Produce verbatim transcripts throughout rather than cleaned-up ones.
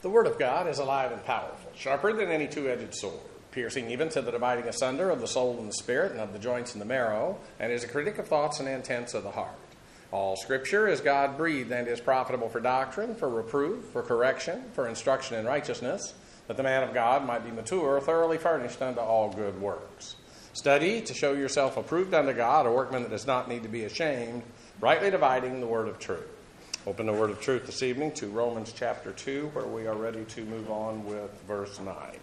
The Word of God is alive and powerful, sharper than any two-edged sword, piercing even to the dividing asunder of the soul and the spirit and of the joints and the marrow, and is a critic of thoughts and intents of the heart. All Scripture is God-breathed and is profitable for doctrine, for reproof, for correction, for instruction in righteousness, that the man of God might be mature, thoroughly furnished unto all good works. Study to show yourself approved unto God, a workman that does not need to be ashamed, rightly dividing the word of truth. Open the word of truth this evening to Romans chapter two, where we are ready to move on with verse nine.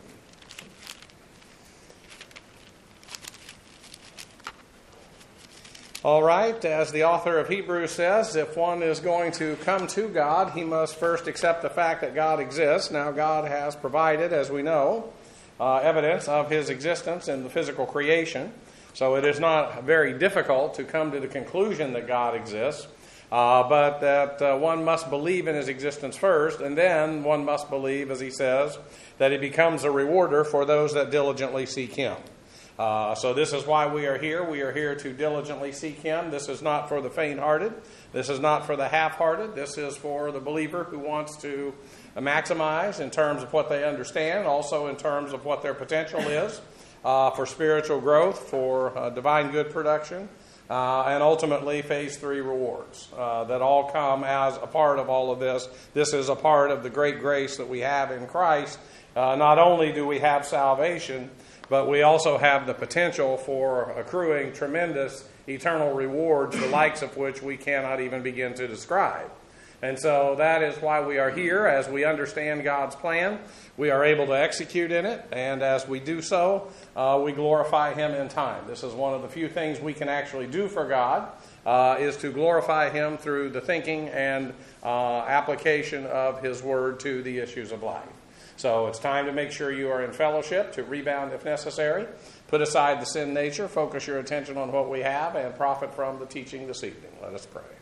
All right, as the author of Hebrews says, if one is going to come to God, he must first accept the fact that God exists. Now, God has provided, as we know, uh, evidence of his existence in the physical creation. So it is not very difficult to come to the conclusion that God exists. Uh, but that uh, one must believe in his existence first, and then one must believe, as he says, that he becomes a rewarder for those that diligently seek him. Uh, so this is why we are here. We are here to diligently seek him. This is not for the faint-hearted. This is not for the half-hearted. This is for the believer who wants to maximize in terms of what they understand, also in terms of what their potential is uh, for spiritual growth, for uh, divine good production. Uh, and ultimately, phase three rewards uh, that all come as a part of all of this. This is a part of the great grace that we have in Christ. Uh, not only do we have salvation, but we also have the potential for accruing tremendous eternal rewards, the likes of which we cannot even begin to describe. And so that is why we are here. As we understand God's plan, we are able to execute in it. And as we do so, uh, we glorify him in time. This is one of the few things we can actually do for God, uh, is to glorify him through the thinking and uh, application of his word to the issues of life. So it's time to make sure you are in fellowship, to rebound if necessary. Put aside the sin nature, focus your attention on what we have, and profit from the teaching this evening. Let us pray.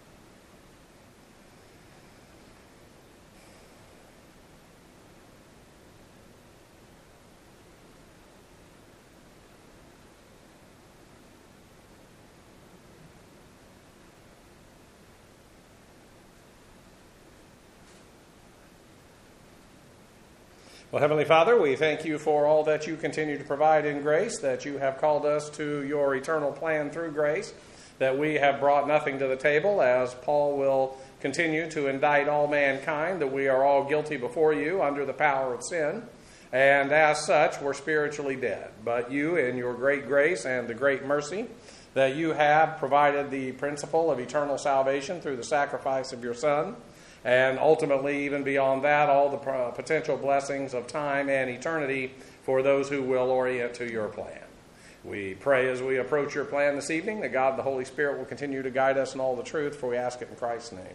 Well, Heavenly Father, we thank you for all that you continue to provide in grace, that you have called us to your eternal plan through grace, that we have brought nothing to the table, as Paul will continue to indict all mankind, that we are all guilty before you under the power of sin, and as such, we're spiritually dead. But you, in your great grace and the great mercy, that you have provided the principle of eternal salvation through the sacrifice of your Son, and ultimately, even beyond that, all the potential blessings of time and eternity for those who will orient to your plan. We pray as we approach your plan this evening that God, the Holy Spirit, will continue to guide us in all the truth, for we ask it in Christ's name.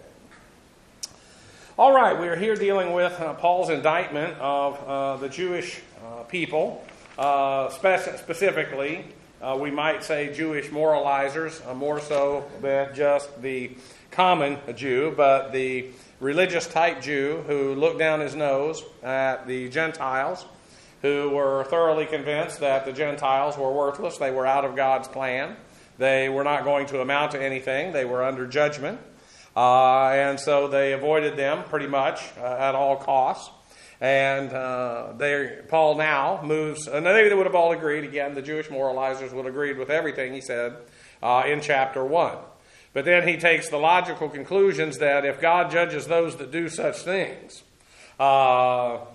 Amen. All right, we are here dealing with uh, Paul's indictment of uh, the Jewish uh, people, uh, spe- specifically, uh, we might say Jewish moralizers, uh, more so than just the common Jew, but the religious type Jew who looked down his nose at the Gentiles, who were thoroughly convinced that the Gentiles were worthless. They were out of God's plan. They were not going to amount to anything. They were under judgment. Uh, and so they avoided them pretty much uh, at all costs. And uh, they, Paul now moves, and they would have all agreed, again, the Jewish moralizers would have agreed with everything he said uh, in chapter one. But then he takes the logical conclusions that if God judges those that do such things, uh, uh,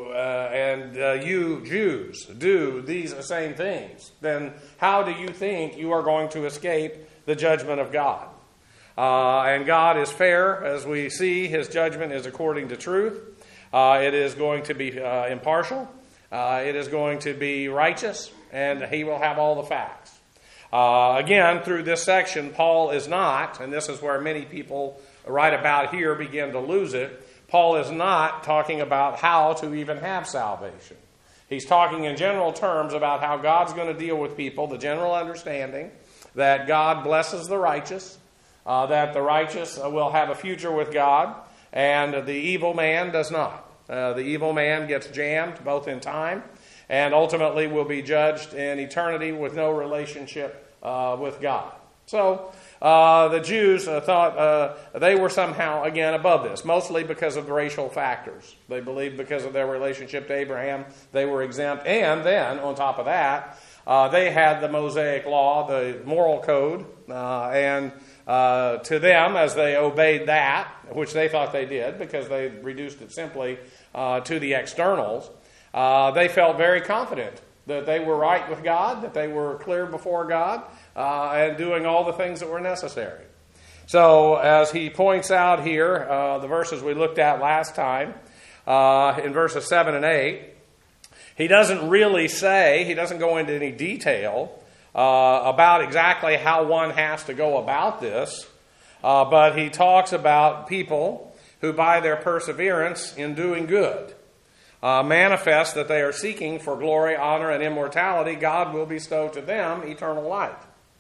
and uh, you Jews do these same things, then how do you think you are going to escape the judgment of God? Uh, and God is fair, as we see. His judgment is according to truth. Uh, it is going to be uh, impartial. Uh, it is going to be righteous, and he will have all the facts. Uh, again, through this section, Paul is not, and this is where many people right about here begin to lose it, Paul is not talking about how to even have salvation. He's talking in general terms about how God's going to deal with people, the general understanding that God blesses the righteous, uh, that the righteous will have a future with God, and the evil man does not. Uh, the evil man gets jammed both in time and ultimately will be judged in eternity with no relationship uh, with God. So uh, the Jews uh, thought uh, they were somehow, again, above this, mostly because of the racial factors. They believed because of their relationship to Abraham, they were exempt. And then, on top of that, uh, they had the Mosaic law, the moral code, uh, and uh, to them, as they obeyed that, which they thought they did because they reduced it simply uh, to the externals, uh, they felt very confident that they were right with God, that they were clear before God, uh, and doing all the things that were necessary. So, as he points out here, uh, the verses we looked at last time, uh, in verses seven and eight, he doesn't really say, he doesn't go into any detail uh, about exactly how one has to go about this, uh, but he talks about people who, by their perseverance in doing good, Uh, manifest that they are seeking for glory, honor, and immortality, God will bestow to them eternal life.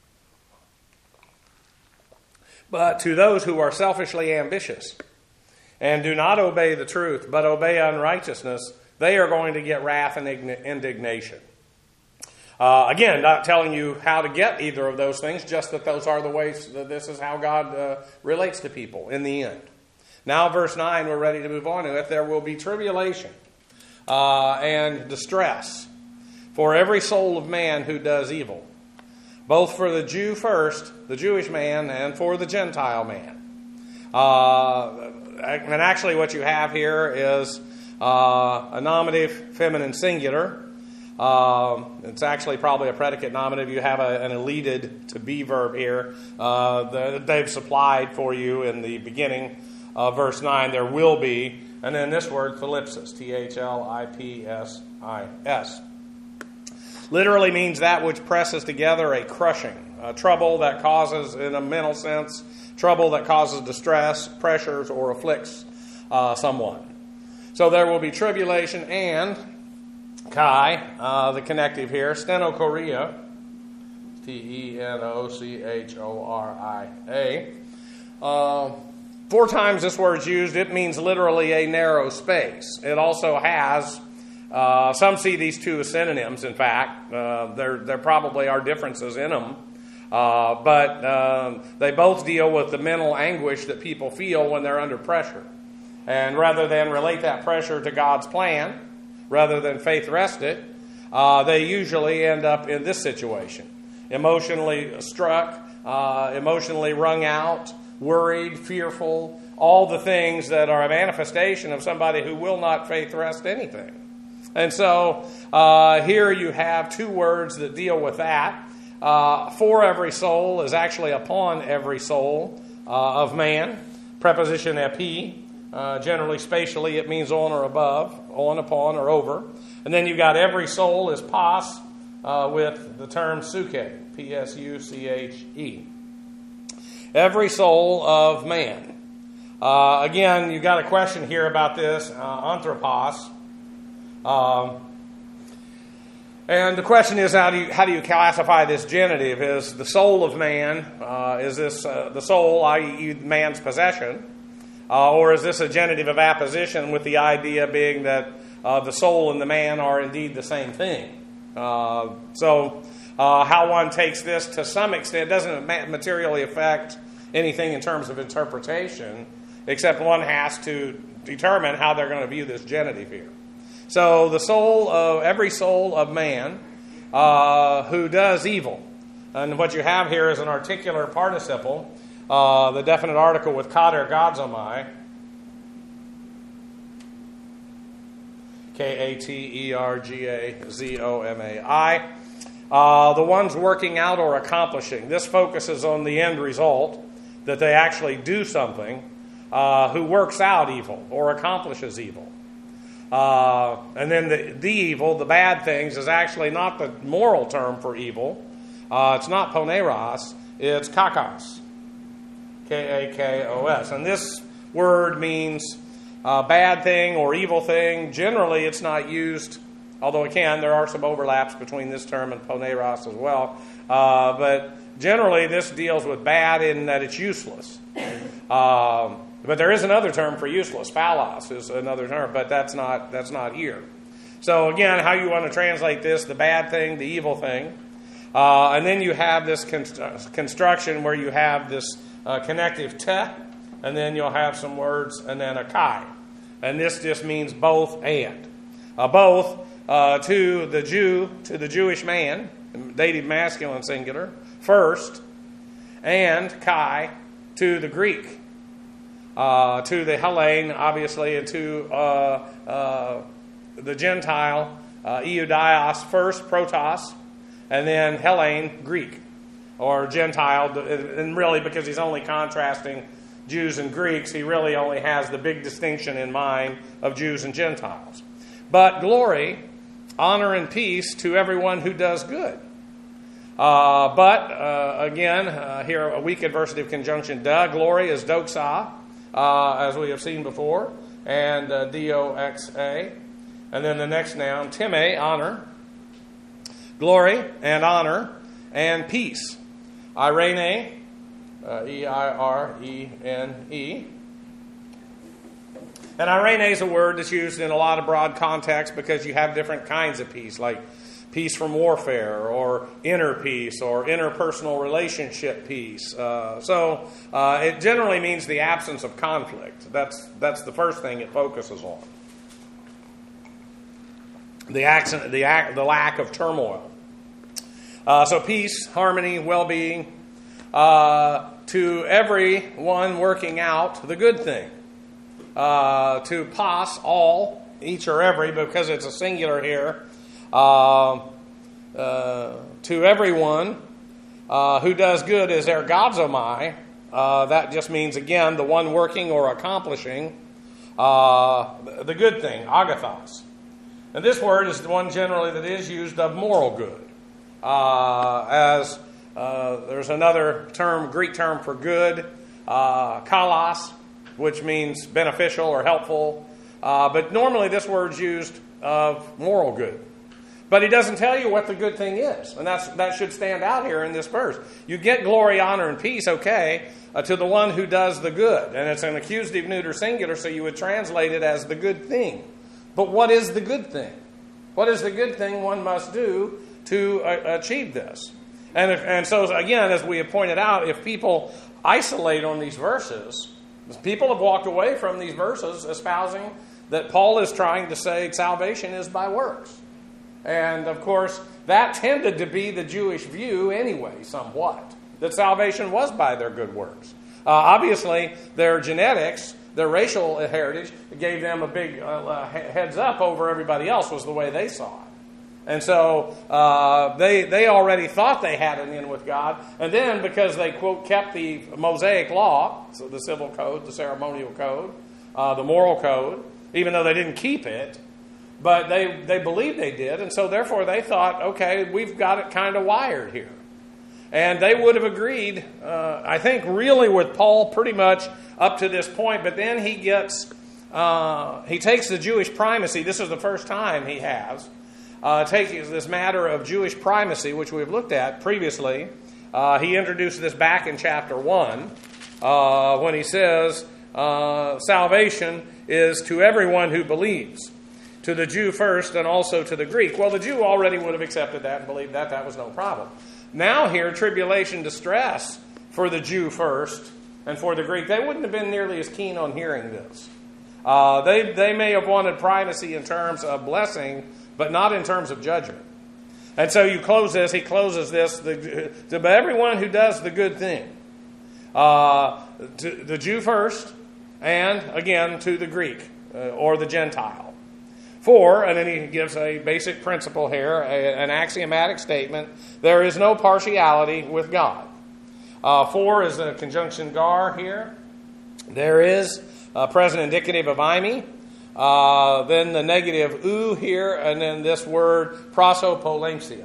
But to those who are selfishly ambitious and do not obey the truth, but obey unrighteousness, they are going to get wrath and indignation. Uh, again, not telling you how to get either of those things, just that those are the ways, that this is how God uh, relates to people in the end. Now, verse nine, we're ready to move on to it. There will be tribulation Uh, and distress for every soul of man who does evil, both for the Jew first, the Jewish man, and for the Gentile man. Uh, and actually what you have here is uh, a nominative feminine singular. Uh, it's actually probably a predicate nominative. You have a, an elided to be verb here uh, that they've supplied for you in the beginning of verse nine. There will be. And then this word, thlipsis, T H L I P S I S. Literally means that which presses together a crushing, a trouble that causes, in a mental sense, trouble that causes distress, pressures, or afflicts uh, someone. So there will be tribulation and Kai, uh, the connective here, stenochoria, T E N O C H O R I A. Uh, Four times this word's used. It means literally a narrow space. It also has, uh, some see these two as synonyms, in fact. Uh, there, there probably are differences in them. Uh, but um, they both deal with the mental anguish that people feel when they're under pressure. And rather than relate that pressure to God's plan, rather than faith rest it, uh, they usually end up in this situation. Emotionally struck, uh, emotionally wrung out, worried, fearful, all the things that are a manifestation of somebody who will not faith rest anything. And so uh, here you have two words that deal with that. Uh, for every soul is actually upon every soul uh, of man. Preposition epi. Uh, generally, spatially, it means on or above, on, upon, or over. And then you've got every soul is pas uh, with the term suche, P S U C H E. Every soul of man. Uh, again, you've got a question here about this, uh, anthropos. Um, and the question is, how do you how do you classify this genitive? Is the soul of man, uh, is this uh, the soul, that is man's possession? Uh, or is this a genitive of apposition with the idea being that uh, the soul and the man are indeed the same thing? Uh, so uh, how one takes this to some extent doesn't materially affect anything in terms of interpretation, except one has to determine how they're going to view this genitive here. So the soul of every soul of man uh, who does evil. And what you have here is an articular participle, uh, the definite article with kater gazomai, K A T E R G A Z O M A I. Uh, the ones working out or accomplishing. This focuses on the end result, that they actually do something, uh, who works out evil or accomplishes evil. Uh, and then the, the evil, the bad things, is actually not the moral term for evil. Uh, it's not poneros, it's kakos. K A K O S. And this word means uh, bad thing or evil thing. Generally, it's not used, although it can, there are some overlaps between this term and poneros as well. Uh, but generally, this deals with bad in that it's useless. Um, but there is another term for useless. Phallos is another term, but that's not that's not here. So again, how you want to translate this, the bad thing, the evil thing. Uh, and then you have this const- construction where you have this uh, connective te, and then you'll have some words, and then a kai. And this just means both and. Uh, both uh, to the Jew, to the Jewish man, dative masculine singular, first, and kai to the Greek, uh, to the Hellene, obviously, and to uh, uh, the Gentile, uh, Eudios first, protos, and then Hellene, Greek, or Gentile, and really because he's only contrasting Jews and Greeks, he really only has the big distinction in mind of Jews and Gentiles. But glory, honor, and peace to everyone who does good. Uh, but, uh, again, uh, here a weak adversative conjunction, da, glory is doxa, uh, as we have seen before, and uh, doxa. And then the next noun, time, honor, glory and honor, and peace. Irene, uh, E I R E N E. And irene is a word that's used in a lot of broad contexts because you have different kinds of peace, like peace from warfare, or inner peace, or interpersonal relationship peace. Uh, so uh, it generally means the absence of conflict. That's that's the first thing it focuses on. The accent, the act, the lack of turmoil. Uh, so peace, harmony, well-being, uh, to everyone working out the good thing. Uh, to pas, all, each or every, because it's a singular here. Uh, uh, to everyone uh, who does good is ergazomai. Uh, that just means, again, the one working or accomplishing uh, the good thing, agathos. And this word is the one generally that is used of moral good. Uh, as uh, there's another term, Greek term for good, uh, kalos, which means beneficial or helpful. Uh, but normally this word's used of moral good. But he doesn't tell you what the good thing is. And that's that should stand out here in this verse. You get glory, honor, and peace, okay, uh, to the one who does the good. And it's an accusative neuter singular, so you would translate it as the good thing. But what is the good thing? What is the good thing one must do to uh, achieve this? And, if, and so, again, as we have pointed out, if people isolate on these verses, people have walked away from these verses espousing that Paul is trying to say salvation is by works. And, of course, that tended to be the Jewish view anyway, somewhat, that salvation was by their good works. Uh, obviously, their genetics, their racial heritage, gave them a big uh, heads up over everybody else, was the way they saw it. And so uh, they they already thought they had an in with God. And then because they, quote, kept the Mosaic law, so the civil code, the ceremonial code, uh, the moral code, even though they didn't keep it, but they, they believed they did. And so therefore they thought, okay, we've got it kind of wired here. And they would have agreed, uh, I think, really with Paul pretty much up to this point. But then he gets, uh, he takes the Jewish primacy. This is the first time he has. Uh, takes this matter of Jewish primacy, which we've looked at previously. Uh, he introduced this back in chapter one uh, when he says, uh, salvation is to everyone who believes, to the Jew first and also to the Greek. Well, the Jew already would have accepted that and believed that. That was no problem. Now here, tribulation, distress for the Jew first and for the Greek. They wouldn't have been nearly as keen on hearing this. Uh, they, they may have wanted primacy in terms of blessing, but not in terms of judgment. And so you close this, he closes this, the, to everyone who does the good thing. Uh, to the Jew first, and again to the Greek, uh, or the Gentile. For, and then he gives a basic principle here, a, an axiomatic statement, there is no partiality with God. Uh, for is the conjunction gar here. There is uh, present indicative of imi. Uh, then the negative u here, and then this word prosopolemsia.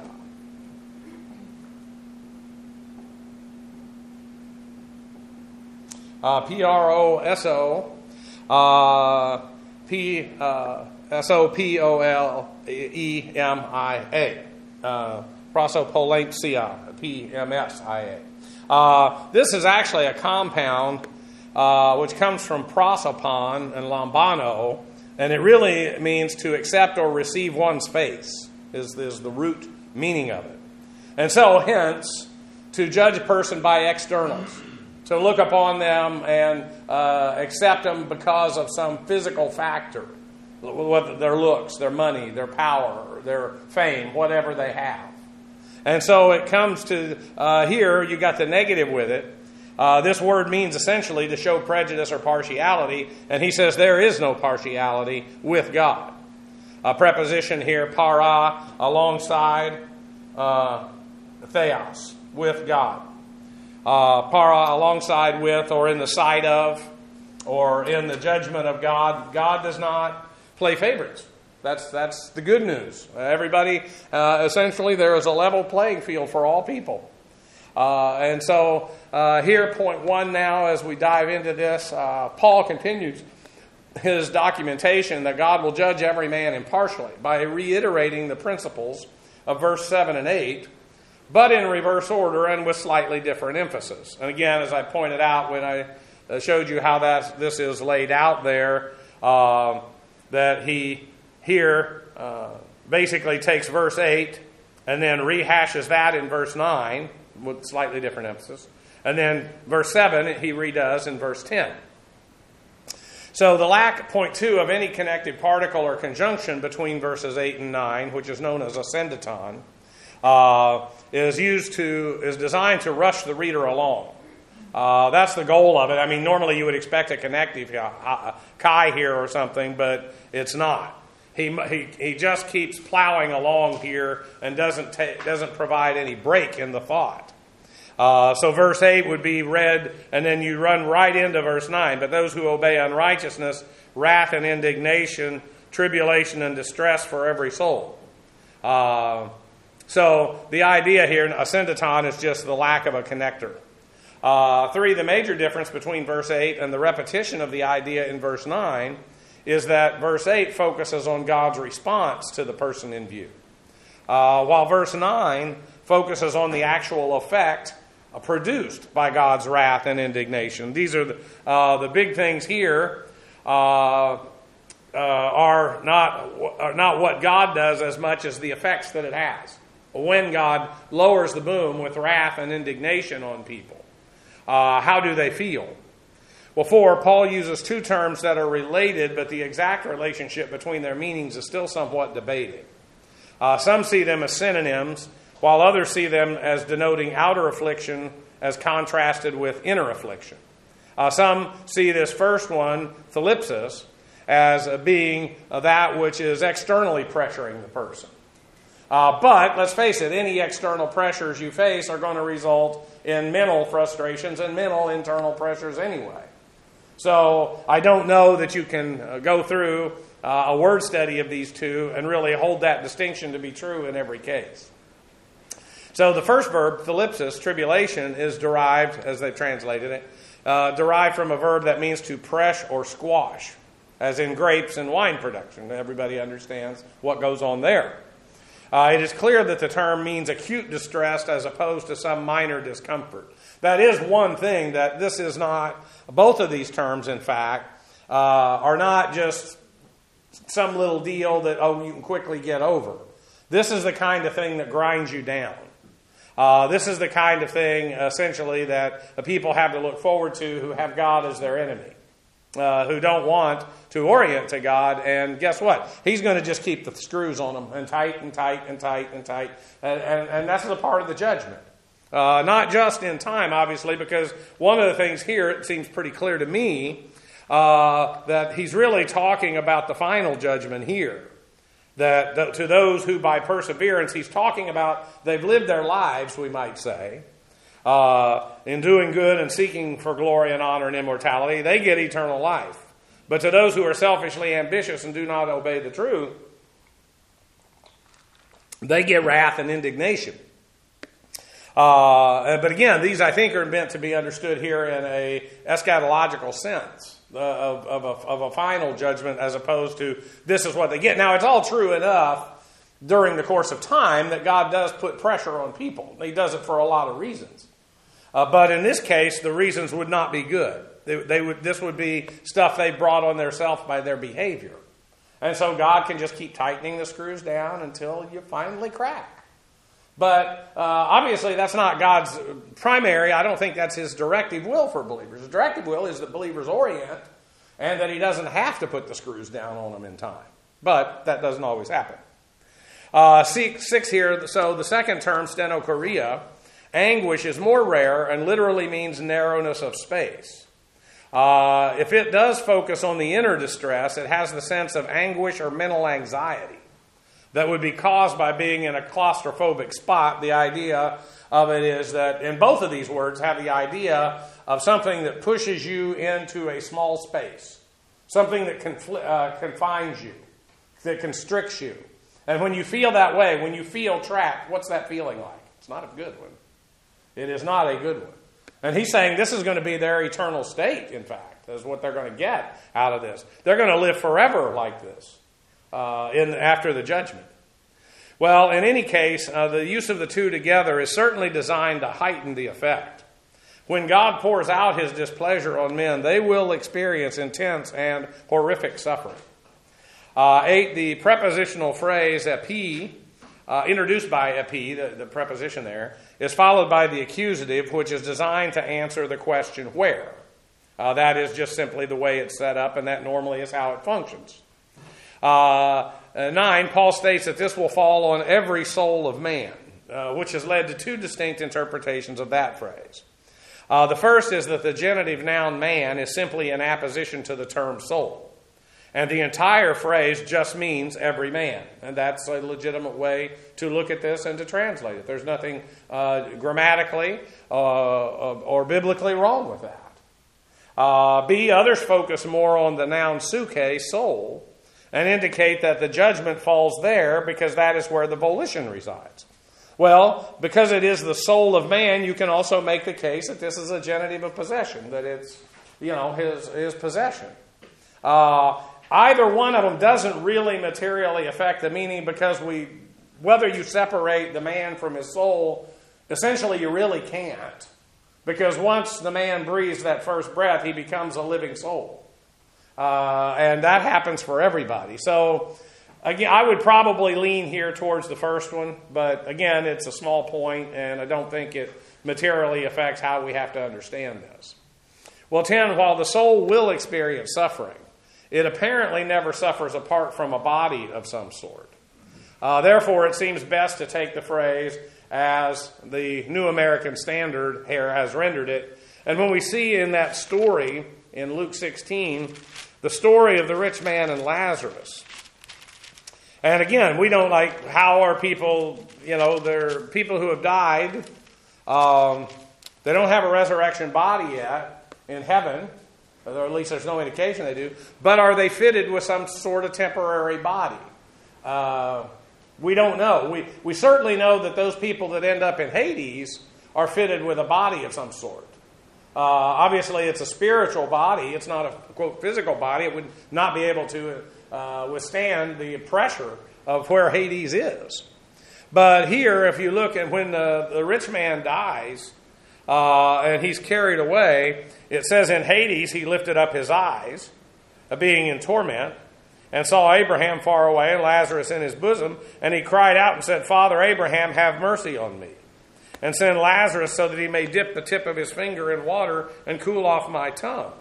Uh, P R O S O uh, P uh, S O P O L E M I A. Uh, prosopolemsia, P M S I A. Uh, this is actually a compound uh, which comes from prosopon and lambano. And it really means to accept or receive one's face, is, is the root meaning of it. And so, hence, to judge a person by externals, to look upon them and uh, accept them because of some physical factor, whether their looks, their money, their power, their fame, whatever they have. And so it comes to uh, here, you got the negative with it. Uh, this word means essentially to show prejudice or partiality, and he says there is no partiality with God. A preposition here, para, alongside uh, theos, with God. Uh, para, alongside with, or in the sight of, or in the judgment of God. God does not play favorites. That's that's the good news. Everybody, uh, essentially, there is a level playing field for all people. Uh, and so uh, here, point one now, as we dive into this, uh, Paul continues his documentation that God will judge every man impartially by reiterating the principles of verse seven and eight, but in reverse order and with slightly different emphasis. And again, as I pointed out when I showed you how that this is laid out there, uh, that he here uh, basically takes verse eight and then rehashes that in verse nine with slightly different emphasis. And then verse seven he redoes in verse ten. So the lack, point two, of any connected particle or conjunction between verses eight and nine, which is known as a senditon, uh, is used to is designed to rush the reader along. Uh, that's the goal of it. I mean, normally you would expect a connective uh, chi here or something, but it's not. He he he just keeps plowing along here and doesn't ta- doesn't provide any break in the thought. Uh, so verse eight would be read, and then you run right into verse nine. But those who obey unrighteousness, wrath and indignation, tribulation and distress for every soul. Uh, so the idea here, a senditon, is just the lack of a connector. Uh, three, the major difference between verse eight and the repetition of the idea in verse nine is that verse eight focuses on God's response to the person in view, uh, while verse nine focuses on the actual effect uh, produced by God's wrath and indignation. These are the, uh, the big things here uh, uh, are not, are not what God does as much as the effects that it has. When God lowers the boom with wrath and indignation on people, uh, how do they feel? Well, four, Paul uses two terms that are related, but the exact relationship between their meanings is still somewhat debated. Uh, some see them as synonyms, while others see them as denoting outer affliction as contrasted with inner affliction. Uh, some see this first one, thlipsis, as being that which is externally pressuring the person. Uh, but, let's face it, any external pressures you face are going to result in mental frustrations and mental internal pressures anyway. So I don't know that you can uh, go through uh, a word study of these two and really hold that distinction to be true in every case. So the first verb, thlipsis, tribulation, is derived, as they've translated it, uh, derived from a verb that means to press or squash, as in grapes and wine production. Everybody understands what goes on there. Uh, it is clear that the term means acute distress as opposed to some minor discomfort. That is one thing, that this is not, both of these terms, in fact, uh, are not just some little deal that, oh, you can quickly get over. This is the kind of thing that grinds you down. Uh, this is the kind of thing, essentially, that the people have to look forward to who have God as their enemy. Uh, who don't want to orient to God, and guess what? He's going to just keep the screws on them, and tight and tight and tight and tight, and, and, and that's a part of the judgment. Uh, not just in time, obviously, because one of the things here, it seems pretty clear to me, uh, that he's really talking about the final judgment here. That, that to those who by perseverance, he's talking about, they've lived their lives, we might say, Uh, in doing good and seeking for glory and honor and immortality, they get eternal life. But to those who are selfishly ambitious and do not obey the truth, they get wrath and indignation. Uh, but again, these I think are meant to be understood here in a eschatological sense uh, of, of, a, of a final judgment, as opposed to this is what they get. Now, it's all true enough during the course of time that God does put pressure on people. He does it for a lot of reasons. Uh, but in this case, the reasons would not be good. They, they would. This would be stuff they brought on themselves by their behavior. And so God can just keep tightening the screws down until you finally crack. But uh, obviously that's not God's primary. I don't think that's his directive will for believers. His directive will is that believers orient and that he doesn't have to put the screws down on them in time. But that doesn't always happen. Uh, six, six here, so the second term, stenochoria, anguish is more rare and literally means narrowness of space. Uh, if it does focus on the inner distress, it has the sense of anguish or mental anxiety that would be caused by being in a claustrophobic spot. The idea of it is that, in both of these words, have the idea of something that pushes you into a small space, something that confl- uh, confines you, that constricts you. And when you feel that way, when you feel trapped, what's that feeling like? It's not a good one. It is not a good one. And he's saying this is going to be their eternal state, in fact, is what they're going to get out of this. They're going to live forever like this. Uh, in after the judgment. Well, in any case, uh, the use of the two together is certainly designed to heighten the effect. When God pours out his displeasure on men, they will experience intense and horrific suffering. Uh, eight, the prepositional phrase epi, uh, introduced by epi, the, the preposition there, is followed by the accusative, which is designed to answer the question where. Uh, that is just simply the way it's set up, and that normally is how it functions. Uh, nine, Paul states that this will fall on every soul of man, uh, which has led to two distinct interpretations of that phrase. Uh, the first is that the genitive noun man is simply an apposition to the term soul. And the entire phrase just means every man. And that's a legitimate way to look at this and to translate it. There's nothing uh, grammatically uh, or biblically wrong with that. Uh, B, others focus more on the noun suke, soul, and indicate that the judgment falls there because that is where the volition resides. Well, because it is the soul of man, you can also make the case that this is a genitive of possession, that it's, you know, his, his possession. Uh, either one of them doesn't really materially affect the meaning because we, whether you separate the man from his soul, essentially you really can't. Because once the man breathes that first breath, he becomes a living soul. Uh, and that happens for everybody. So, again, I would probably lean here towards the first one. But, again, it's a small point, and I don't think it materially affects how we have to understand this. Well, ten, while the soul will experience suffering, it apparently never suffers apart from a body of some sort. Uh, therefore, it seems best to take the phrase as the New American Standard here has rendered it. And when we see in that story in Luke sixteen, the story of the rich man and Lazarus. And again, we don't like, how are people, you know, they're people who have died. Um, they don't have a resurrection body yet in heaven, or at least there's no indication they do. But are they fitted with some sort of temporary body? Uh, we don't know. We, we certainly know that those people that end up in Hades are fitted with a body of some sort. Uh, obviously, it's a spiritual body. It's not a, quote, physical body. It would not be able to uh, withstand the pressure of where Hades is. But here, if you look at when the, the rich man dies uh, and he's carried away, it says in Hades he lifted up his eyes, uh, being in torment, and saw Abraham far away and Lazarus in his bosom, and he cried out and said, Father Abraham, have mercy on me, and send Lazarus so that he may dip the tip of his finger in water and cool off my tongue.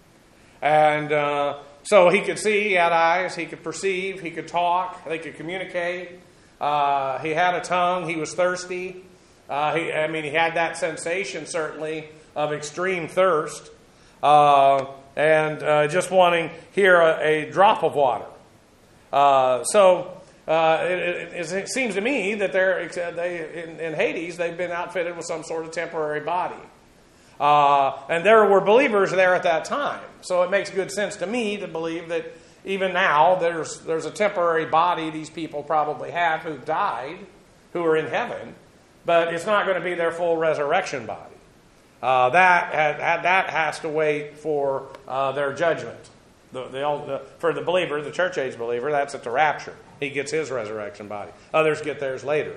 And uh, so he could see, he had eyes, he could perceive, he could talk, they could communicate. Uh, he had a tongue, he was thirsty. Uh, he, I mean, he had that sensation, certainly, of extreme thirst. Uh, and uh, just wanting here a, a drop of water. Uh, so... Uh, it, it, it seems to me that they're they in, in Hades they've been outfitted with some sort of temporary body, uh, and there were believers there at that time. So it makes good sense to me to believe that even now there's there's a temporary body these people probably have who died, who are in heaven, but it's not going to be their full resurrection body. Uh, that had, that has to wait for uh, their judgment. The, the, the, for the believer, the church age believer, that's at the rapture. He gets his resurrection body. Others get theirs later.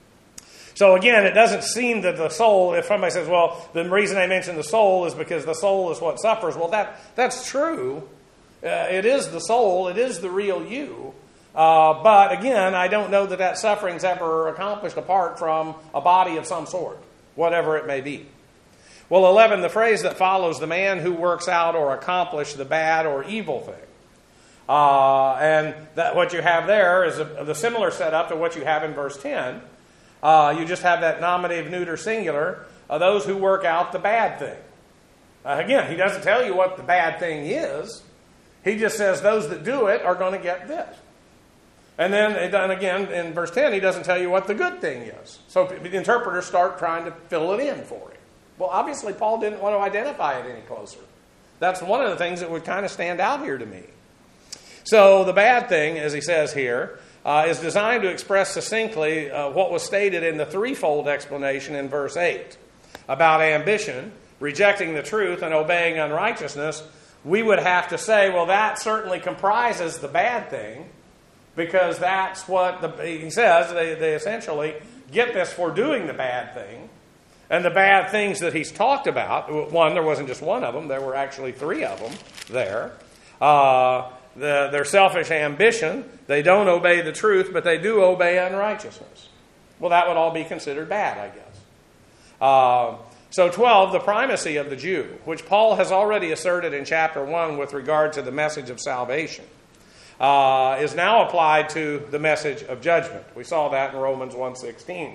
So again, it doesn't seem that the soul, if somebody says, well, the reason I mention the soul is because the soul is what suffers. Well, that that's true. Uh, it is the soul. It is the real you. Uh, but again, I don't know that that suffering's ever accomplished apart from a body of some sort, whatever it may be. Well, eleven, the phrase that follows, the man who works out or accomplishes the bad or evil thing. Uh, and that, what you have there is a, the similar setup to what you have in verse ten. Uh, you just have that nominative neuter singular, uh, those who work out the bad thing. Uh, again, he doesn't tell you what the bad thing is. He just says those that do it are going to get this. And then, and again, in verse ten, he doesn't tell you what the good thing is. So the interpreters start trying to fill it in for him. Well, obviously, Paul didn't want to identify it any closer. That's one of the things that would kind of stand out here to me. So the bad thing, as he says here, uh, is designed to express succinctly uh, what was stated in the threefold explanation in verse eight about ambition, rejecting the truth, and obeying unrighteousness. We would have to say, well, that certainly comprises the bad thing, because that's what the, he says. They, they essentially get this for doing the bad thing. And the bad things that he's talked about, one, there wasn't just one of them. There were actually three of them there. Uh, the, their selfish ambition. They don't obey the truth, but they do obey unrighteousness. Well, that would all be considered bad, I guess. Uh, so twelve, the primacy of the Jew, which Paul has already asserted in chapter one with regard to the message of salvation, uh, is now applied to the message of judgment. We saw that in Romans one sixteen.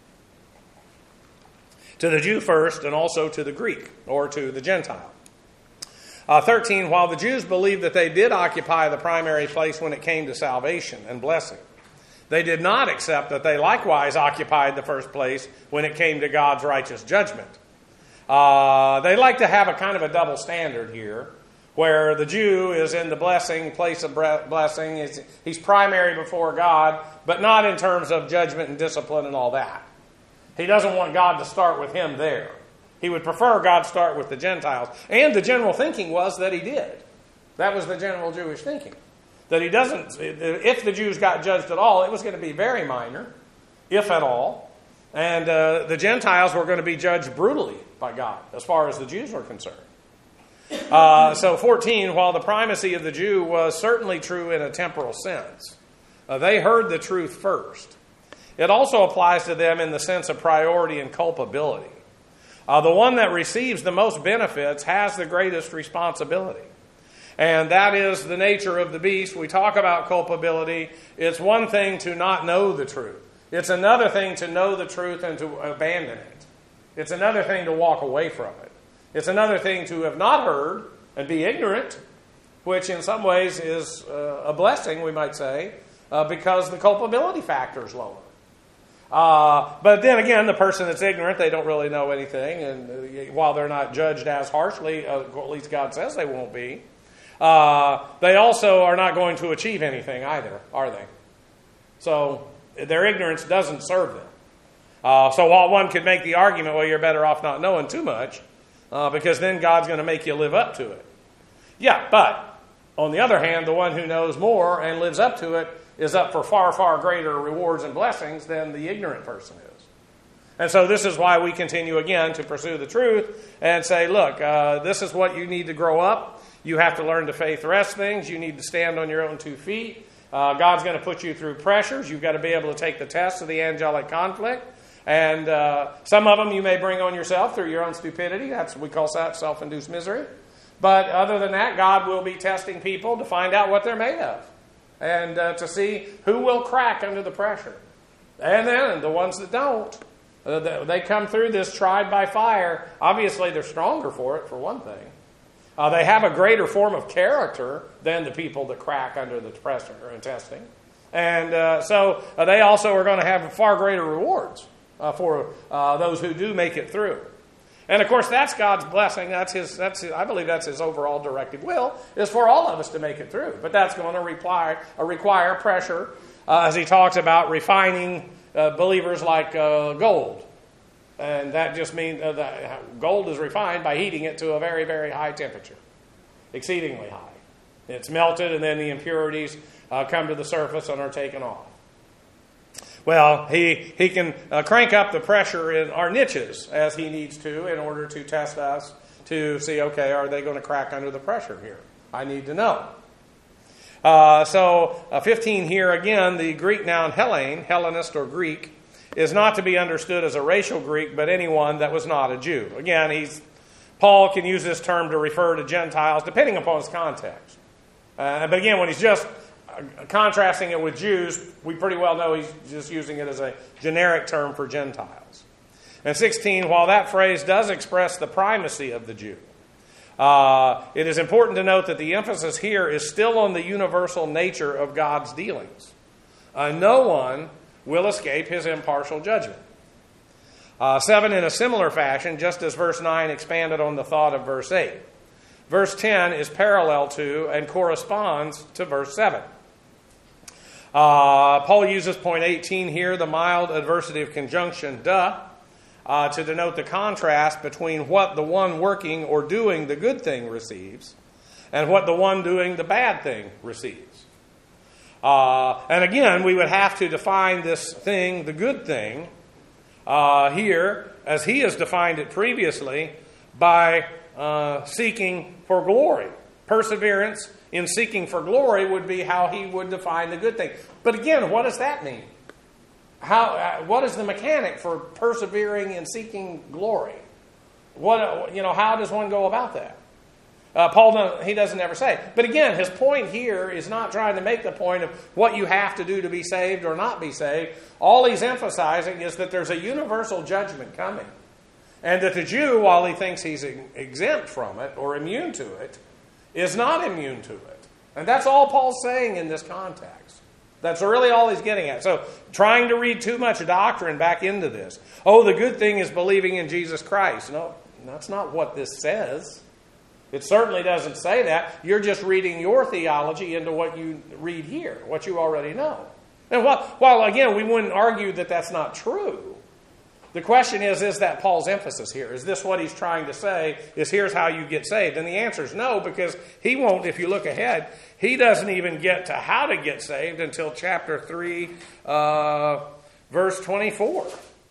To the Jew first, and also to the Greek, or to the Gentile. Uh, thirteen, while the Jews believed that they did occupy the primary place when it came to salvation and blessing, they did not accept that they likewise occupied the first place when it came to God's righteous judgment. Uh, they like to have a kind of a double standard here, where the Jew is in the blessing, place of blessing. He's, he's primary before God, but not in terms of judgment and discipline and all that. He doesn't want God to start with him there. He would prefer God start with the Gentiles. And the general thinking was that he did. That was the general Jewish thinking. That he doesn't, if the Jews got judged at all, it was going to be very minor, if at all. And uh, the Gentiles were going to be judged brutally by God, as far as the Jews were concerned. Uh, so fourteen, while the primacy of the Jew was certainly true in a temporal sense, uh, they heard the truth first. It also applies to them in the sense of priority and culpability. Uh, the one that receives the most benefits has the greatest responsibility. And that is the nature of the beast. We talk about culpability. It's one thing to not know the truth. It's another thing to know the truth and to abandon it. It's another thing to walk away from it. It's another thing to have not heard and be ignorant, which in some ways is uh, a blessing, we might say, uh, because the culpability factor is lower. Uh, but then again, the person that's ignorant, they don't really know anything, and uh, while they're not judged as harshly, uh, at least God says they won't be, uh, they also are not going to achieve anything either, are they? So their ignorance doesn't serve them. Uh, so while one could make the argument, well, you're better off not knowing too much, uh, because then God's going to make you live up to it. Yeah, but on the other hand, the one who knows more and lives up to it is up for far, far greater rewards and blessings than the ignorant person is. And so this is why we continue again to pursue the truth and say, look, uh, this is what you need to grow up. You have to learn to faith rest things. You need to stand on your own two feet. Uh, God's going to put you through pressures. You've got to be able to take the test of the angelic conflict. And uh, some of them you may bring on yourself through your own stupidity. That's we call that self-induced misery. But other than that, God will be testing people to find out what they're made of. And uh, to see who will crack under the pressure. And then the ones that don't, uh, they come through this tried by fire. Obviously, they're stronger for it, for one thing. Uh, they have a greater form of character than the people that crack under the pressure and testing. And uh, so uh, they also are going to have far greater rewards uh, for uh, those who do make it through. And of course, that's God's blessing. That's his. That's his, I believe that's his overall directed will, is for all of us to make it through. But that's going to require, uh, require pressure, uh, as he talks about refining uh, believers like uh, gold. And that just means uh, that gold is refined by heating it to a very, very high temperature, exceedingly high. It's melted, and then the impurities uh, come to the surface and are taken off. Well, he, he can uh, crank up the pressure in our niches as he needs to in order to test us to see, okay, are they going to crack under the pressure here? I need to know. Uh, so uh, fifteen here again, the Greek noun Hellene, Hellenist or Greek, is not to be understood as a racial Greek, but anyone that was not a Jew. Again, he's Paul can use this term to refer to Gentiles depending upon his context. Uh, but again, when he's just uh, contrasting it with Jews, we pretty well know he's just using it as a generic term for Gentiles. And sixteen, while that phrase does express the primacy of the Jew, uh, it is important to note that the emphasis here is still on the universal nature of God's dealings. Uh, no one will escape his impartial judgment. Uh, seven, in a similar fashion, just as verse nine expanded on the thought of verse eight. Verse ten is parallel to and corresponds to verse seven. Uh, Paul uses point eighteen here, the mild adversative conjunction, duh, uh, to denote the contrast between what the one working or doing the good thing receives and what the one doing the bad thing receives. Uh, and again, we would have to define this thing, the good thing, uh, here, as he has defined it previously, by uh, seeking for glory. Perseverance in seeking for glory would be how he would define the good thing. But again, what does that mean? How? Uh, what is the mechanic for persevering in seeking glory? What you know? How does one go about that? Uh, Paul, he doesn't ever say. But again, his point here is not trying to make the point of what you have to do to be saved or not be saved. All he's emphasizing is that there's a universal judgment coming. And that the Jew, while he thinks he's exempt from it or immune to it, is not immune to it. And that's all Paul's saying in this context. That's really all he's getting at. So, trying to read too much doctrine back into this. Oh, the good thing is believing in Jesus Christ. No, that's not what this says. It certainly doesn't say that. You're just reading your theology into what you read here, what you already know. And while, while again, we wouldn't argue that that's not true, the question is, is that Paul's emphasis here? Is this what he's trying to say? Is here's how you get saved? And the answer is no, because he won't, if you look ahead, he doesn't even get to how to get saved until chapter three, uh, verse twenty-four.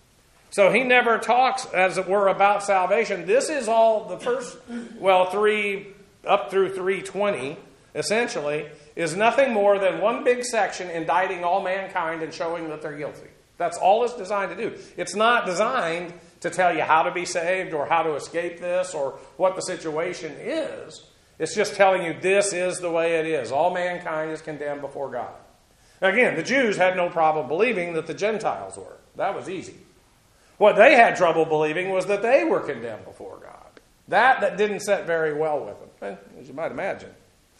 So he never talks, as it were, about salvation. This is all the first, well, three, up through three twenty, essentially, is nothing more than one big section indicting all mankind and showing that they're guilty. That's all it's designed to do. It's not designed to tell you how to be saved or how to escape this or what the situation is. It's just telling you this is the way it is. All mankind is condemned before God. Again, the Jews had no problem believing that the Gentiles were. That was easy. What they had trouble believing was that they were condemned before God. That, that didn't sit very well with them, as you might imagine.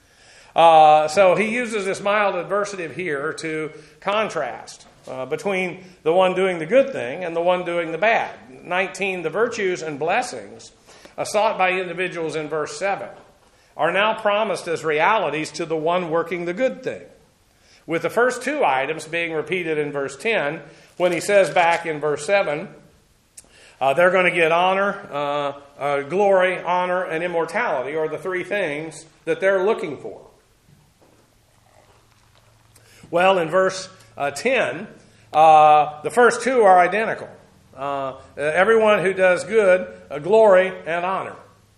Uh, so he uses this mild adversative here to contrast uh, between the one doing the good thing and the one doing the bad. nineteen, the virtues and blessings uh, sought by individuals in verse seven are now promised as realities to the one working the good thing. With the first two items being repeated in verse ten, when he says back in verse seven, Uh, they're going to get honor, uh, uh, glory, honor, and immortality, or the three things that they're looking for. Well, in verse uh, ten, uh, the first two are identical. Uh, everyone who does good, uh, glory, and honor.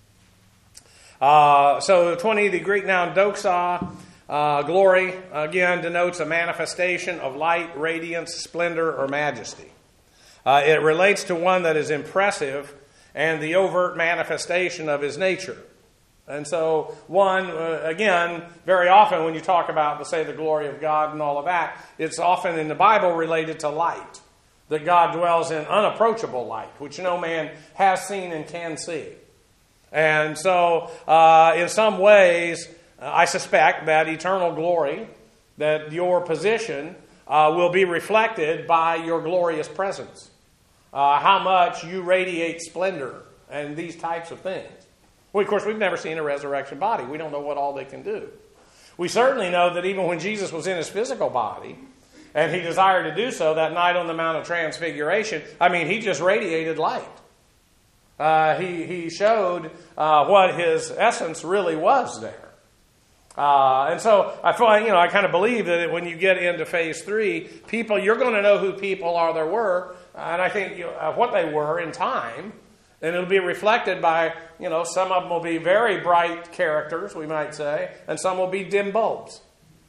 Uh, so twenty, the Greek noun doxa, uh, glory, again, denotes a manifestation of light, radiance, splendor, or majesty. Uh, it relates to one that is impressive and the overt manifestation of his nature. And so one, uh, again, very often when you talk about, say, the glory of God and all of that, it's often in the Bible related to light. That God dwells in unapproachable light, which no man has seen and can see. And so, uh, in some ways, uh, I suspect that eternal glory, that your position uh, will be reflected by your glorious presence. Uh, how much you radiate splendor and these types of things. Well, of course, we've never seen a resurrection body. We don't know what all they can do. We certainly know that even when Jesus was in his physical body, and he desired to do so that night on the Mount of Transfiguration, I mean, he just radiated light. Uh, he, he showed uh, what his essence really was there. Uh, and so I find, you know, I kind of believe that when you get into phase three, people, you're going to know who people are there were, and I think you know, uh, what they were in time, and it'll be reflected by, you know, some of them will be very bright characters, we might say, and some will be dim bulbs.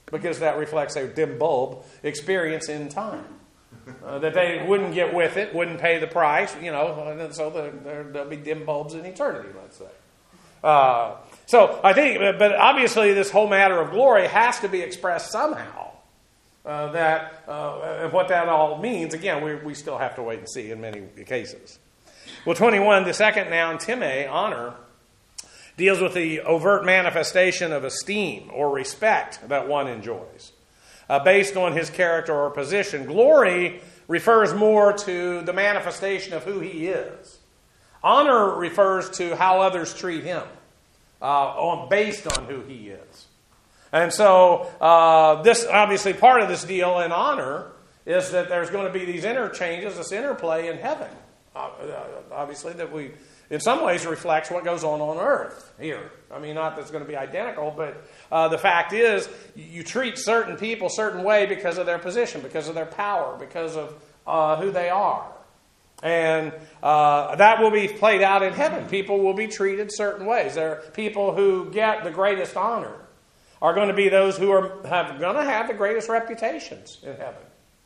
because that reflects a dim bulb experience in time. Uh, that they wouldn't get with it, wouldn't pay the price, you know, and so there, there, there'll be dim bulbs in eternity, let's say. Uh, so I think, but obviously this whole matter of glory has to be expressed somehow. Uh, that uh, what that all means, again, we, we still have to wait and see in many cases. Well, twenty-one, the second noun, time, honor, deals with the overt manifestation of esteem or respect that one enjoys, uh, based on his character or position. Glory refers more to the manifestation of who he is. Honor refers to how others treat him, uh, on, based on who he is. And so, uh, this obviously part of this deal in honor is that there's going to be these interchanges, this interplay in heaven. Uh, obviously, that we, in some ways, reflects what goes on on earth here. I mean, not that it's going to be identical, but uh, the fact is, you treat certain people a certain way because of their position, because of their power, because of uh, who they are. And uh, that will be played out in heaven. People will be treated certain ways. There are people who get the greatest honor are going to be those who are have, going to have the greatest reputations in heaven.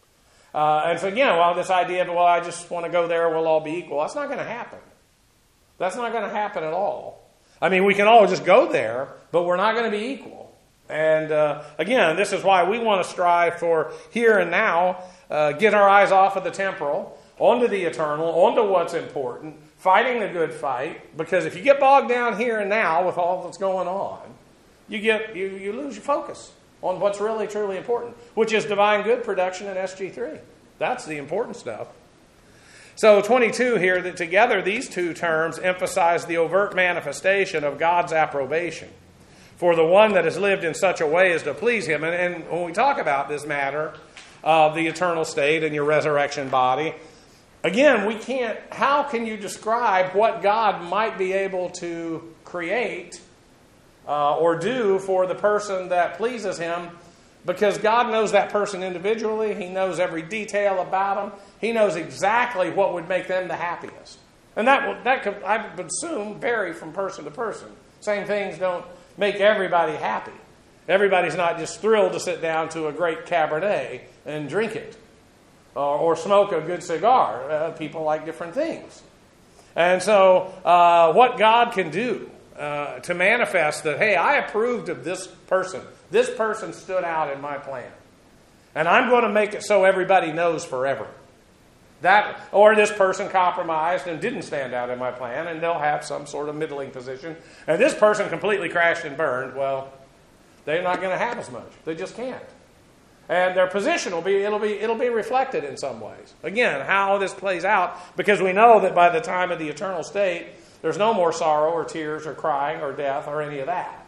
Uh, and so, again, well, this idea of, well, I just want to go there, we'll all be equal, that's not going to happen. That's not going to happen at all. I mean, we can all just go there, but we're not going to be equal. And uh, again, this is why we want to strive for here and now, uh, get our eyes off of the temporal, onto the eternal, onto what's important, fighting the good fight. Because if you get bogged down here and now with all that's going on, you get you, you lose your focus on what's really, truly important, which is divine good production in S G three. That's the important stuff. So twenty-two here, that together these two terms emphasize the overt manifestation of God's approbation for the one that has lived in such a way as to please him. And, and when we talk about this matter of the eternal state and your resurrection body, again, we can't, how can you describe what God might be able to create uh, or do for the person that pleases him? Because God knows that person individually. He knows every detail about them. He knows exactly what would make them the happiest. And that, that could, I would assume, vary from person to person. Same things don't make everybody happy. Everybody's not just thrilled to sit down to a great Cabernet and drink it. Or, or smoke a good cigar. Uh, people like different things. And so, uh, what God can do uh, to manifest that, hey, I approved of this person. This person stood out in my plan. And I'm going to make it so everybody knows forever. That, or this person compromised and didn't stand out in my plan, and they'll have some sort of middling position. And this person completely crashed and burned. Well, they're not going to have as much. They just can't. And their position will be, it'll be, it'll be reflected in some ways. Again, how this plays out, because we know that by the time of the eternal state, there's no more sorrow or tears or crying or death or any of that.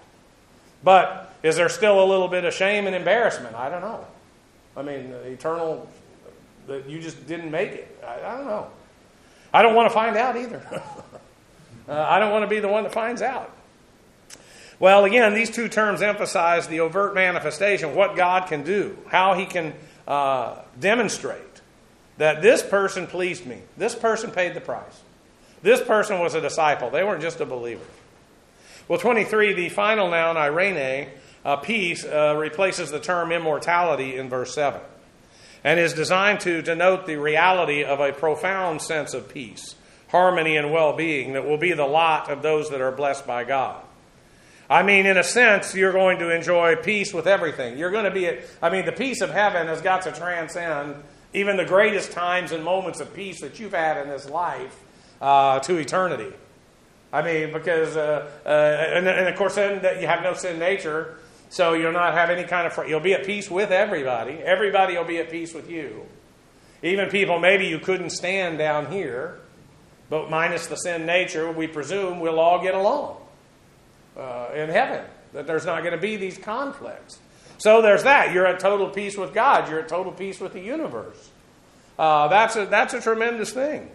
But is there still a little bit of shame and embarrassment? I don't know. I mean, eternal, that you just didn't make it. I, I don't know. I don't want to find out either. uh, I don't want to be the one that finds out. Well, again, these two terms emphasize the overt manifestation, what God can do, how he can uh, demonstrate that this person pleased me. This person paid the price. This person was a disciple. They weren't just a believer. Well, twenty-three, the final noun, irene, uh, peace, uh, replaces the term immortality in verse seven and is designed to denote the reality of a profound sense of peace, harmony, and well-being that will be the lot of those that are blessed by God. I mean, in a sense, you're going to enjoy peace with everything. You're going to be, at, I mean, the peace of heaven has got to transcend even the greatest times and moments of peace that you've had in this life uh, to eternity. I mean, because, uh, uh, and, and of course, then you have no sin nature, so you'll not have any kind of, you'll be at peace with everybody. Everybody will be at peace with you. Even people maybe you couldn't stand down here, but minus the sin nature, we presume we'll all get along. Uh, in heaven, that there's not going to be these conflicts. So there's that. You're at total peace with God. You're at total peace with the universe. Uh, that's a that's a tremendous thing.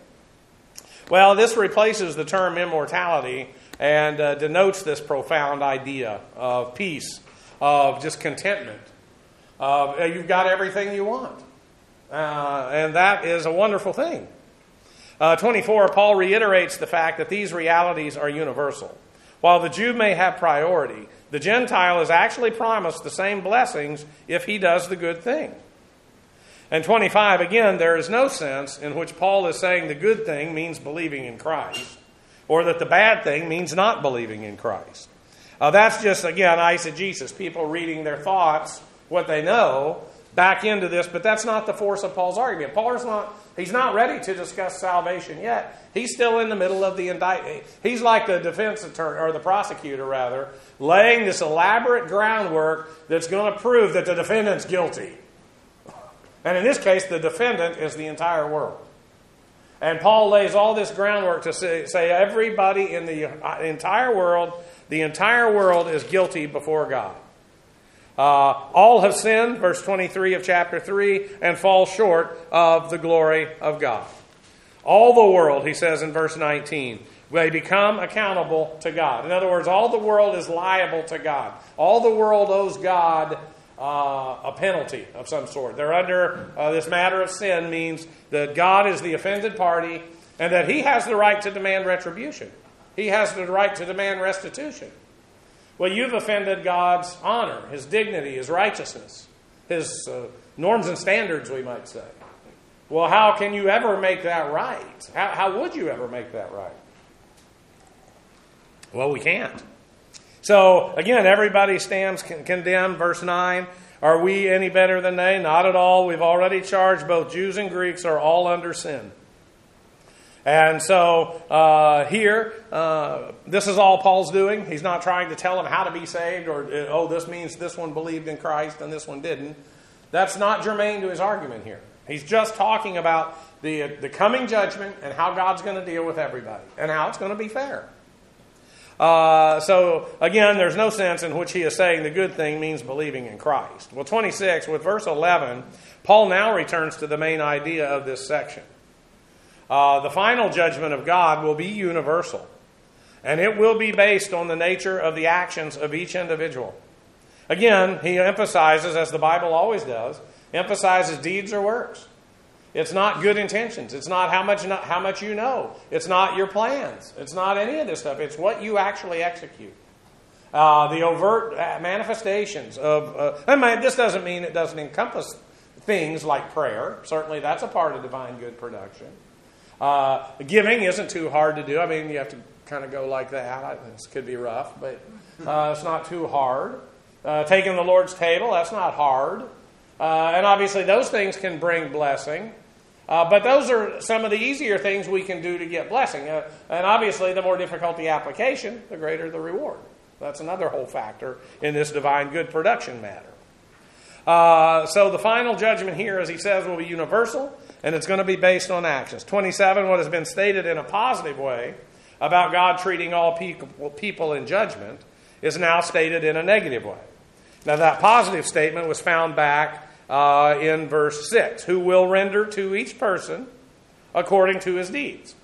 Well, this replaces the term immortality and uh, denotes this profound idea of peace, of just contentment. Of uh, you've got everything you want, uh, and that is a wonderful thing. Uh, twenty-four, Paul reiterates the fact that these realities are universal. While the Jew may have priority, the Gentile is actually promised the same blessings if he does the good thing. And twenty-five, again, there is no sense in which Paul is saying the good thing means believing in Christ, or that the bad thing means not believing in Christ. Uh, that's just, again, eisegesis, people reading their thoughts, what they know, back into this, but that's not the force of Paul's argument. Paul's not, he's not ready to discuss salvation yet. He's still in the middle of the indictment. He's like the defense attorney, or the prosecutor rather, laying this elaborate groundwork that's going to prove that the defendant's guilty. And in this case, the defendant is the entire world. And Paul lays all this groundwork to say, say everybody in the entire world, the entire world is guilty before God. Uh, all have sinned, verse twenty-three of chapter three, and fall short of the glory of God. All the world, he says in verse nineteen, they become accountable to God. In other words, all the world is liable to God. All the world owes God uh, a penalty of some sort. They're under uh, this matter of sin means that God is the offended party and that he has the right to demand retribution. He has the right to demand restitution. Well, you've offended God's honor, his dignity, his righteousness, his uh, norms and standards, we might say. Well, how can you ever make that right? How, how would you ever make that right? Well, we can't. So, again, everybody stands con- condemned. Verse nine, are we any better than they? Not at all. We've already charged both Jews and Greeks are all under sin. And so uh, here, uh, this is all Paul's doing. He's not trying to tell them how to be saved or, oh, this means this one believed in Christ and this one didn't. That's not germane to his argument here. He's just talking about the, the coming judgment and how God's going to deal with everybody and how it's going to be fair. Uh, so, again, there's no sense in which he is saying the good thing means believing in Christ. Well, twenty-six, with verse eleven, Paul now returns to the main idea of this section. Uh, the final judgment of God will be universal, and it will be based on the nature of the actions of each individual. Again, he emphasizes, as the Bible always does, emphasizes deeds or works. It's not good intentions. It's not how much how much you know. It's not your plans. It's not any of this stuff. It's what you actually execute. Uh, the overt manifestations of... Uh, I mean, this doesn't mean it doesn't encompass things like prayer. Certainly that's a part of divine good production. Uh, giving isn't too hard to do. I mean, you have to kind of go like that. This could be rough, but uh, it's not too hard. Uh, taking the Lord's table, that's not hard. Uh, and obviously those things can bring blessing. Uh, but those are some of the easier things we can do to get blessing. Uh, and obviously the more difficult the application, the greater the reward. That's another whole factor in this divine good production matter. Uh, so the final judgment here, as he says, will be universal, and it's going to be based on actions. twenty-seven, what has been stated in a positive way about God treating all people, people in judgment is now stated in a negative way. Now that positive statement was found back uh, in verse six, who will render to each person according to his deeds.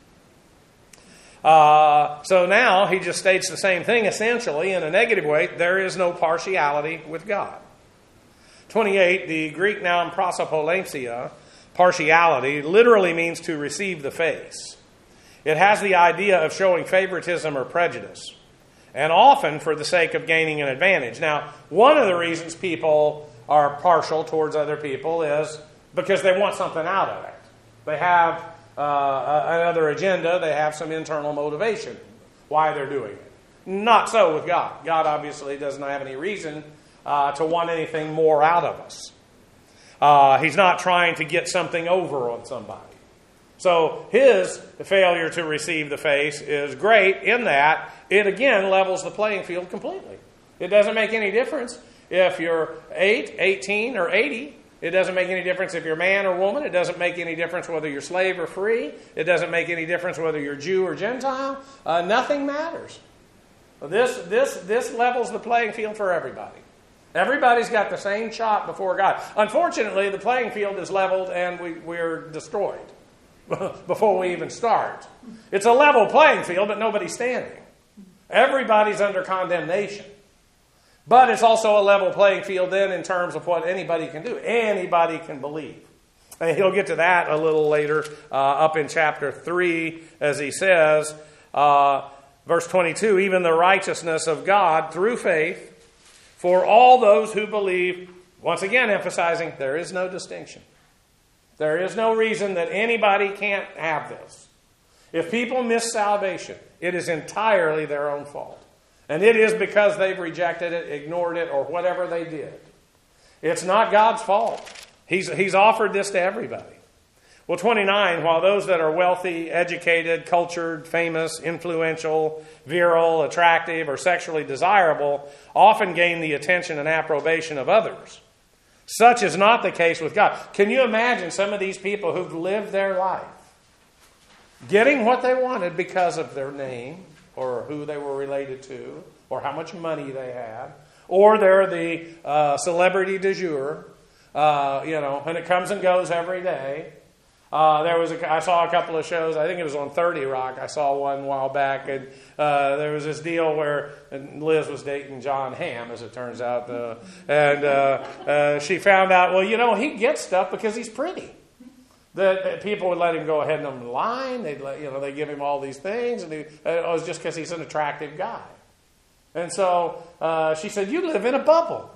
Uh, so now he just states the same thing essentially in a negative way. There is no partiality with God. twenty-eight, the Greek noun prosopolempsia, partiality, literally means to receive the face. It has the idea of showing favoritism or prejudice, and often for the sake of gaining an advantage. Now, one of the reasons people are partial towards other people is because they want something out of it. They have uh, another agenda. They have some internal motivation why they're doing it. Not so with God. God obviously doesn't have any reason uh, to want anything more out of us. Uh, he's not trying to get something over on somebody. So his failure to receive the face is great in that it again levels the playing field completely. It doesn't make any difference if you're eight, eighteen, or eighty. It doesn't make any difference if you're man or woman. It doesn't make any difference whether you're slave or free. It doesn't make any difference whether you're Jew or Gentile. Uh, nothing matters. This, this, this levels the playing field for everybody. Everybody's got the same shot before God. Unfortunately, the playing field is leveled and we, we're destroyed before we even start. It's a level playing field, but nobody's standing. Everybody's under condemnation. But it's also a level playing field then in terms of what anybody can do. Anybody can believe. And he'll get to that a little later uh, up in chapter three as he says, uh, verse twenty-two, even the righteousness of God through faith for all those who believe. Once again, emphasizing there is no distinction. There is no reason that anybody can't have this. If people miss salvation, it is entirely their own fault. And it is because they've rejected it, ignored it, or whatever they did. It's not God's fault. He's, he's offered this to everybody. Well, twenty-nine, while those that are wealthy, educated, cultured, famous, influential, virile, attractive, or sexually desirable often gain the attention and approbation of others, such is not the case with God. Can you imagine some of these people who've lived their life getting what they wanted because of their name, or who they were related to, or how much money they had, or they're the uh, celebrity du jour, uh, you know, and it comes and goes every day. Uh, there was a, I saw a couple of shows. I think it was on thirty Rock. I saw one a while back, and uh, there was this deal where and Liz was dating John Hamm, as it turns out, uh, and uh, uh, she found out, well, you know, he gets stuff because he's pretty. That, that people would let him go ahead on the line. They'd let, you know, they give him all these things, and he, it was just because he's an attractive guy. And so uh, she said, "You live in a bubble."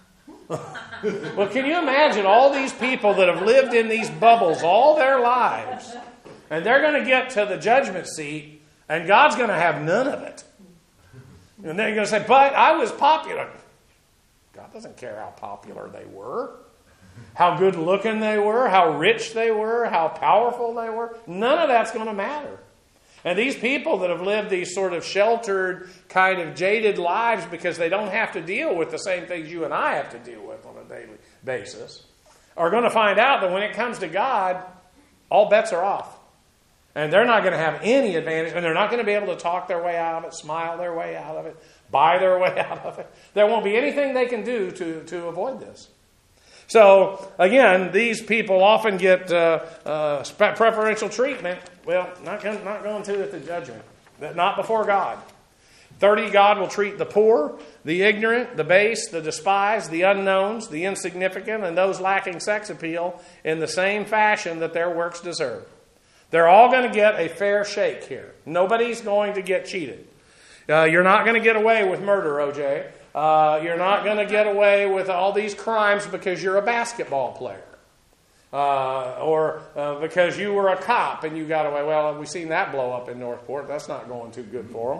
Well, can you imagine all these people that have lived in these bubbles all their lives, and they're going to get to the judgment seat, and God's going to have none of it. And they're going to say, "But I was popular." God doesn't care how popular they were, how good looking they were, how rich they were, how powerful they were. None of that's going to matter. And these people that have lived these sort of sheltered, kind of jaded lives because they don't have to deal with the same things you and I have to deal with on a daily basis, are going to find out that when it comes to God, all bets are off. And they're not going to have any advantage, and they're not going to be able to talk their way out of it, smile their way out of it, buy their way out of it. There won't be anything they can do to, to avoid this. So, again, these people often get uh, uh, preferential treatment. Well, not, not going to at the judgment. Not before God. thirty, God will treat the poor, the ignorant, the base, the despised, the unknowns, the insignificant, and those lacking sex appeal in the same fashion that their works deserve. They're all going to get a fair shake here. Nobody's going to get cheated. Uh, you're not going to get away with murder, O J. Uh, you're not going to get away with all these crimes because you're a basketball player. Uh, or uh, because you were a cop and you got away. Well, we've seen that blow up in Northport. That's not going too good for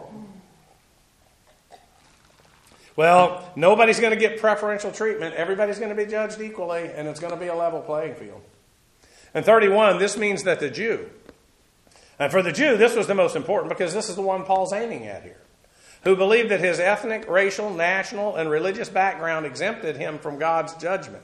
them. Well, nobody's going to get preferential treatment. Everybody's going to be judged equally, and it's going to be a level playing field. And thirty-one, this means that the Jew, and for the Jew, this was the most important because this is the one Paul's aiming at here, who believed that his ethnic, racial, national, and religious background exempted him from God's judgment.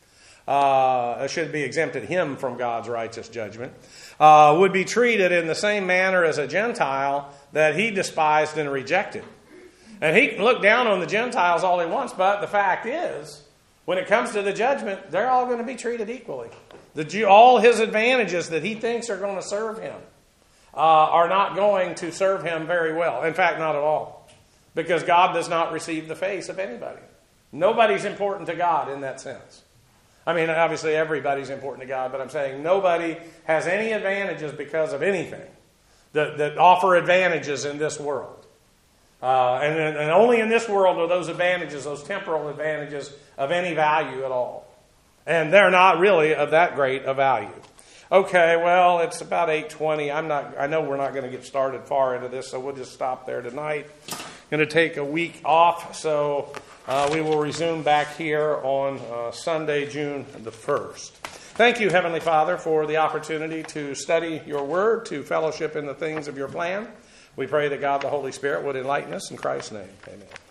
Uh, should be exempted him from God's righteous judgment, uh, would be treated in the same manner as a Gentile that he despised and rejected. And he can look down on the Gentiles all he wants, but the fact is, when it comes to the judgment, they're all going to be treated equally. The Jew, all his advantages that he thinks are going to serve him uh, are not going to serve him very well. In fact, not at all. Because God does not receive the face of anybody. Nobody's important to God in that sense. I mean, obviously everybody's important to God, but I'm saying nobody has any advantages because of anything that, that offer advantages in this world. Uh, and, and only in this world are those advantages, those temporal advantages, of any value at all. And they're not really of that great a value. Okay, well, it's about eight twenty. I'm not. I know we're not going to get started far into this, so we'll just stop there tonight. Going to take a week off, so uh, we will resume back here on uh, Sunday, June the first. Thank you, Heavenly Father, for the opportunity to study your word, to fellowship in the things of your plan. We pray that God the Holy Spirit would enlighten us in Christ's name. Amen.